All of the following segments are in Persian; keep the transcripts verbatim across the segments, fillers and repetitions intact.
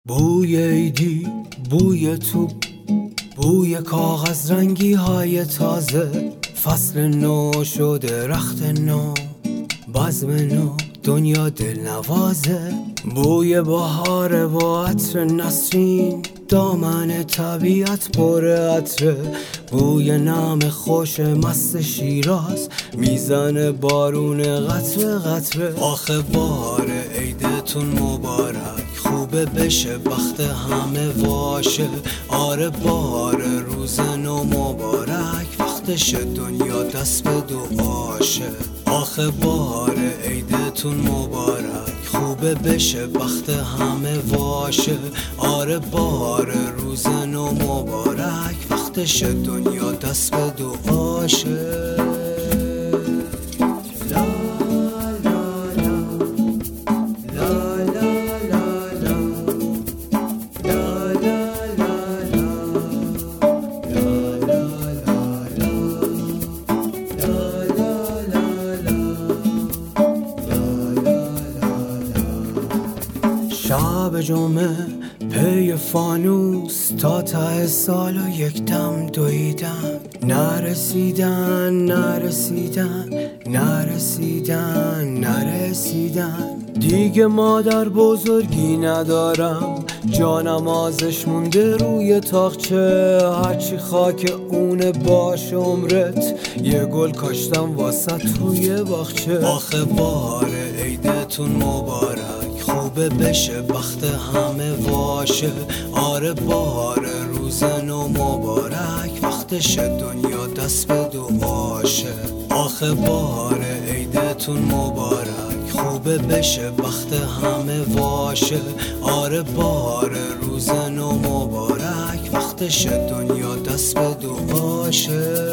بوی عیدی، بوی تو، بوی کاغذ رنگی های تازه، فصل نو شده رخت نو، بزم نو، دنیا دل نوازه. بوی بهاره و عطر نسرین، دامن طبیعت پر عطره. بوی نم خوش مست شیراز، میزن بارون قطره قطره. آخه بهار عیدتون مبارک، خوبه بشه بخت همه واشه. آره بهار روز نو مبارک، وقتش دنیا دست به دعاشه. آخه بهار عیدتون مبارک، خوبه بشه بخت همه واشه. آره بهار روز نو مبارک، وقتش دنیا دست به دعاشه. شب جمعه پی فانوس، تا ته سال و یک دم دویدن. نرسیدن نرسیدن نرسیدن نرسیدن. دیگه مادر بزرگی ندارم، جانم ازش مونده روی تاقچه. هرچی خاک اونه باش عمرت، یه گل کاشتم واسه توی باغچه. آخه بهار عیدتون مبارک، خوبه بشه بخت همه واشه. آره بهار روز نو مبارک، وقتش دنیا دست به دعاشه. آخه بهار عیدتون مبارک، خوبه بشه بخت همه واشه. آره بهار روز نو مبارک، وقتش دنیا دست به دعاشه.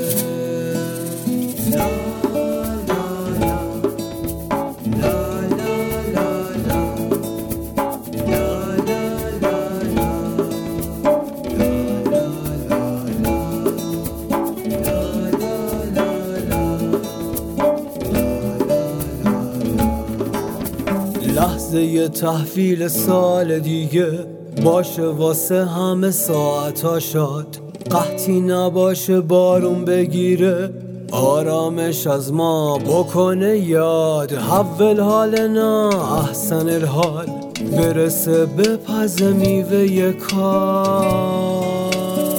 لحظه ی تحویل سال دیگه، باشه واسه همه ساعتا شاد. قحطی نباشه بارون بگیره، آرامش از ما بکنه یاد. حول حالنا احسن الحال، برسه به پز میوه کار.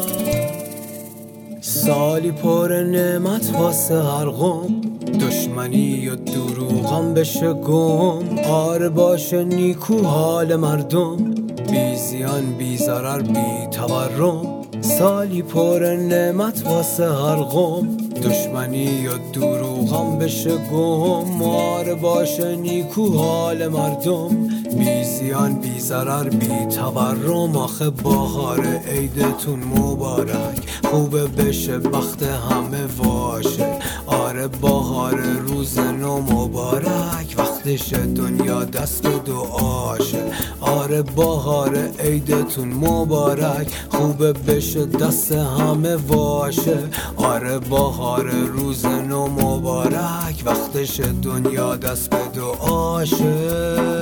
سالی پر نعمت واسه هر قوم، دشمنی و دروغم بشه گم. آره باشه نیکو حال مردم، بی زیان بی ضرر بی تورم. سالی پر نعمت واسه هر قوم، دشمنی و دروغم بشه گم. آره باشه نیکو حال مردم، بی زیان بی ضرر بی تورم. آخه بهار عیدتون مبارک، خوبه بشه بخت همه واشه. آره بهار روز نو مبارک، وقتش دنیا دست به دعاشه. آره بهار عیدتون مبارک، خوبه بشه دست همه واشه. آره بهار روز نو مبارک، وقتش دنیا دست به دعاشه.